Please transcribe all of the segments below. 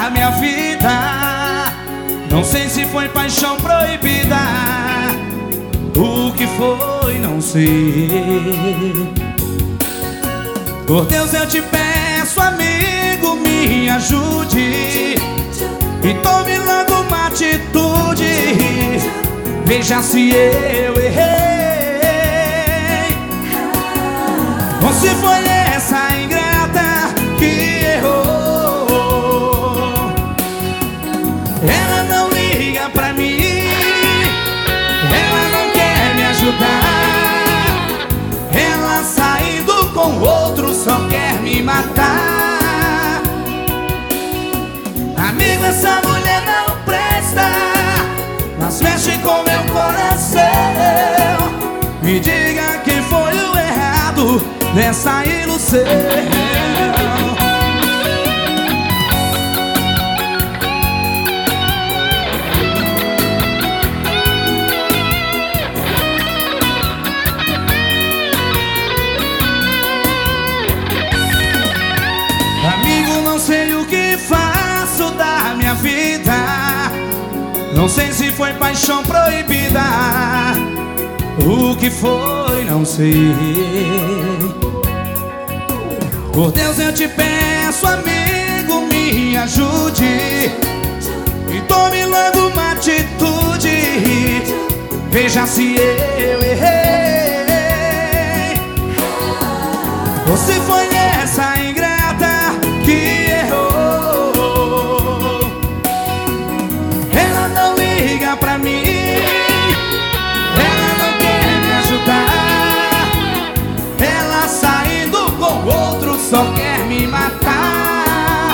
da minha vida. Não sei se foi paixão proibida. O que foi, não sei. Por Deus eu te peço, amigo, me ajude e tome logo uma atitude. Veja se eu errei ou se foi essa ingrata que errou. Ela não liga pra mim, ela não quer me ajudar. Ela saindo com outro só quer me matar. Amigo, essa mulher não presta, mas mexe com meu coração. Me diga quem foi o errado nessa ilusão. Amigo, não sei o que faço da minha vida. Não sei se foi paixão proibida. O que foi, não sei. Por Deus eu te peço, amigo, me ajude e tome logo uma atitude. Veja se eu errei ou se foi essa ingrata que errou. Ela não liga pra mim, ela não quer me ajudar. Ela saindo com outro só quer me matar.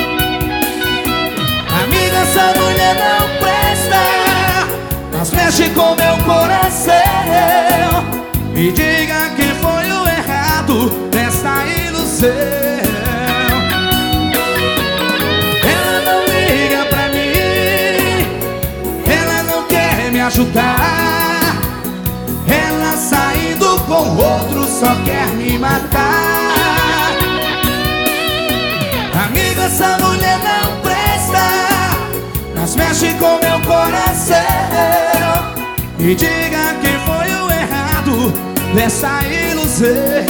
Amiga, essa mulher não presta, mas mexe com meu coração. Me diga quem foi o errado dessa ilusão. Ela não liga pra mim, ela não quer me ajudar. Ela saindo com outro só quer me matar. Amigo, essa mulher não presta, mas mexe com meu coração. Me diga quem foi o errado dessa ilusão.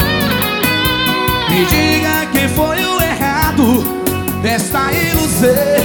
Me diga quem foi o errado dessa ilusão.